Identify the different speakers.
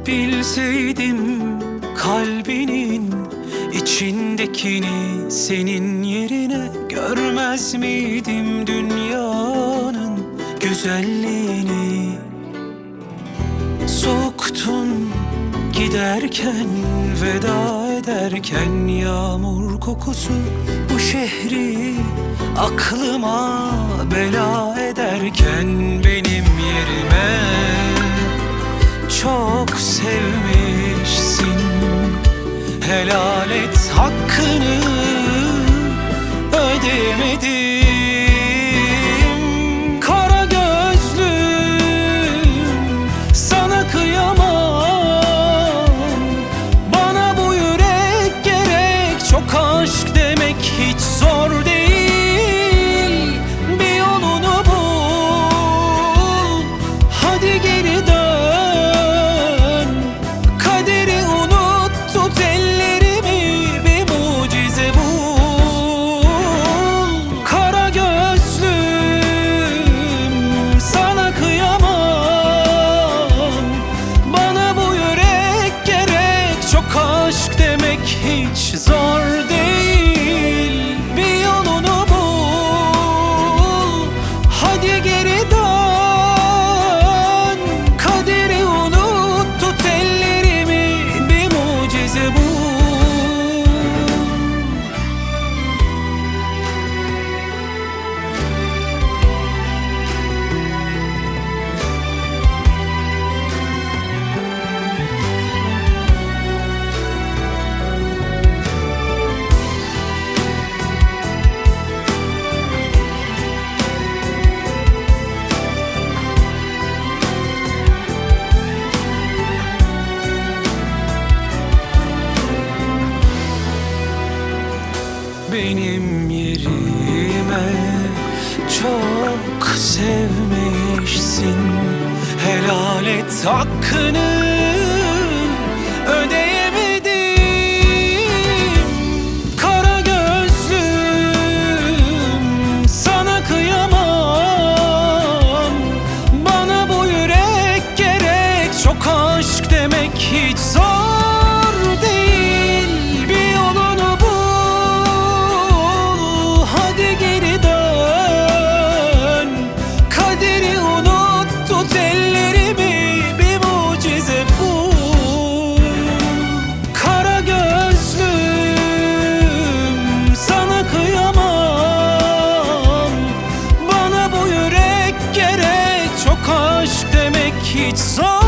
Speaker 1: Bilseydim kalbinin içindekini, senin yerine görmez miydim dünyanın güzelliğini? Soktun giderken, veda ederken yağmur kokusu bu şehri aklıma bela ederken, benim yerime çok sevmişsin. Helal et hakkını, ödeyemedim. Kara gözlüm, sana kıyamam. Bana bu yürek gerek, çok aşk demek hiç zor değil. Bir yolunu bul, hadi geri dön. Kaderi unut, tut ellerimi, bir mucize bul. Kara gözlüm, sana kıyamam. Bana bu yürek gerek, çok aşk demek hiç zor değil. Bir yolunu bul, hadi geri dön. Kaderi unut, tut ellerimi, bir mucize bul. Benim yerime çok sevmişsin. Helal et hakkını, ödeyemedim. Kara gözlüm, sana kıyamam. Bana bu yürek gerek, çok aşk demek hiç zor değil. Bir yolunu bul, hadi geri dön. Kaderi unut, tut ellerimi, bir mucize bul. Kara gözlüm, sana kıyamam. Bana bu yürek gerek, çok aşk demek hiç zor